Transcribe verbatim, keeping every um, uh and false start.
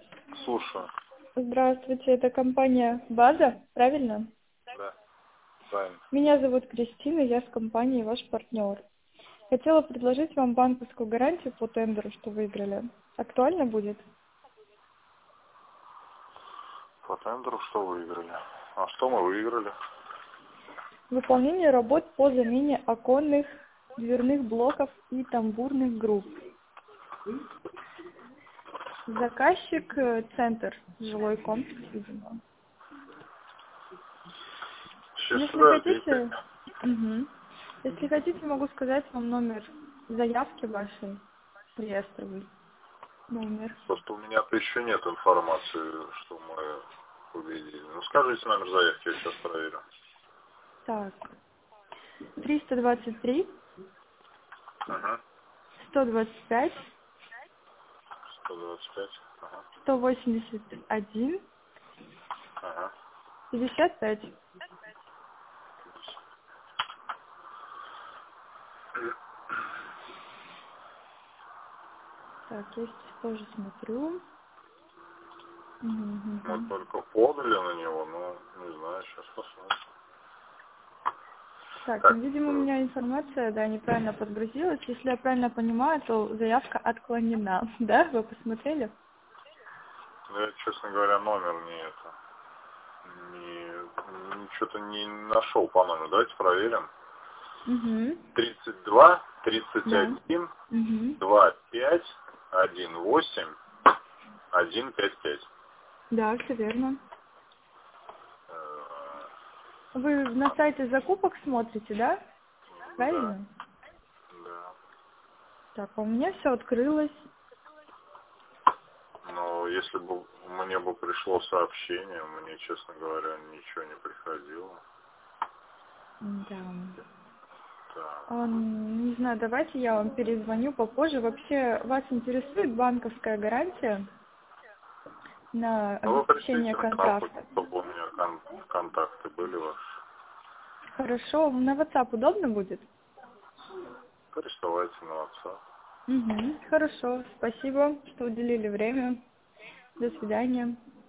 Слушаю. Здравствуйте, это компания «База», правильно? Да, правильно. Меня зовут Кристина, я с компанией «Ваш партнер». Хотела предложить вам банковскую гарантию по тендеру, что выиграли. Актуально будет? По тендеру что выиграли? А что мы выиграли? Выполнение работ по замене оконных, дверных блоков и тамбурных групп. Заказчик э, «Центр», жилой комплекс, видимо. Сейчас, Если подождите. хотите, мгм. Если хотите, могу сказать вам номер заявки вашей, реестровый номер. Просто у меня-то еще нет информации, что мы победили. Ну, скажите номер заявки, я сейчас проверю. Так, триста двадцать три, Ага. сто двадцать пять, сто двадцать пять. Ага. сто восемьдесят один, Ага. пятьдесят пять. Так, я сейчас тоже смотрю. Мгм, Мы мгм. только подали на него, но не знаю, сейчас посмотрим. Так, ну, Так, видимо, у э, меня информация, да, неправильно подгрузилась. Если я правильно понимаю, то заявка отклонена, да? Вы посмотрели? ну, я, честно говоря, номер не это. Не, не что-то не нашел по номеру. Давайте проверим. Угу. тридцать два, тридцать Да. один, Угу. два пять, один восемь, один пять пять. Да, все верно. Э, Вы на а, сайте закупок смотрите, да? Да, Правильно? да. Так, а у меня все открылось. Но если бы мне бы пришло сообщение, мне, честно говоря, ничего не приходило. Да. Так. А, не знаю, давайте я вам перезвоню попозже. Вообще, вас интересует банковская гарантия на Ну, вы обеспечение пришлите на канал, контракта? чтобы у меня кон- контакты были ваши. Хорошо. На WhatsApp удобно будет? Присылайте на WhatsApp. Угу. Хорошо. Спасибо, что уделили время. До свидания.